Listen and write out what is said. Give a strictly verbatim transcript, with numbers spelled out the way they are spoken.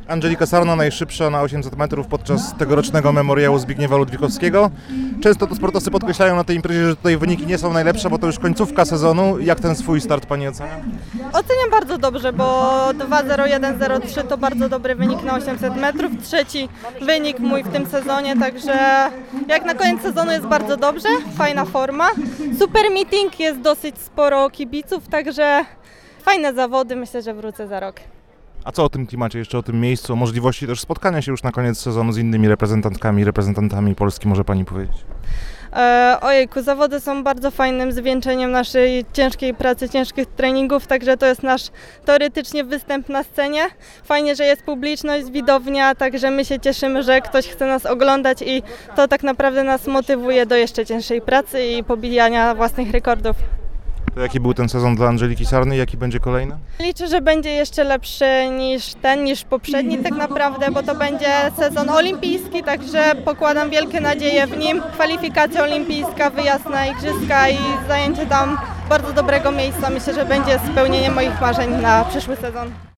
Angelika Sarna najszybsza na osiemset metrów podczas tegorocznego memoriału Zbigniewa Ludwikowskiego. Często to sportowcy podkreślają na tej imprezie, że tutaj wyniki nie są najlepsze, bo to już końcówka sezonu. Jak ten swój start pani ocenia? Oceniam bardzo dobrze, bo dwa zero jeden zero trzy to bardzo dobry wynik na osiemset metrów. Trzeci wynik mój w tym sezonie, także jak na koniec sezonu jest bardzo dobrze, fajna forma. Super meeting, jest dosyć sporo kibiców, także fajne zawody, myślę, że wrócę za rok. A co o tym klimacie, jeszcze o tym miejscu, o możliwości też spotkania się już na koniec sezonu z innymi reprezentantkami, reprezentantami Polski, może pani powiedzieć? E, ojejku, zawody są bardzo fajnym zwieńczeniem naszej ciężkiej pracy, ciężkich treningów, także to jest nasz teoretycznie występ na scenie. Fajnie, że jest publiczność, widownia, także my się cieszymy, że ktoś chce nas oglądać i to tak naprawdę nas motywuje do jeszcze cięższej pracy i pobijania własnych rekordów. To jaki był ten sezon dla Angeliki Sarny i jaki będzie kolejny? Liczę, że będzie jeszcze lepszy niż ten, niż poprzedni tak naprawdę, bo to będzie sezon olimpijski, także pokładam wielkie nadzieje w nim. Kwalifikacja olimpijska, wyjazd na igrzyska i zajęcie tam bardzo dobrego miejsca. Myślę, że będzie spełnienie moich marzeń na przyszły sezon.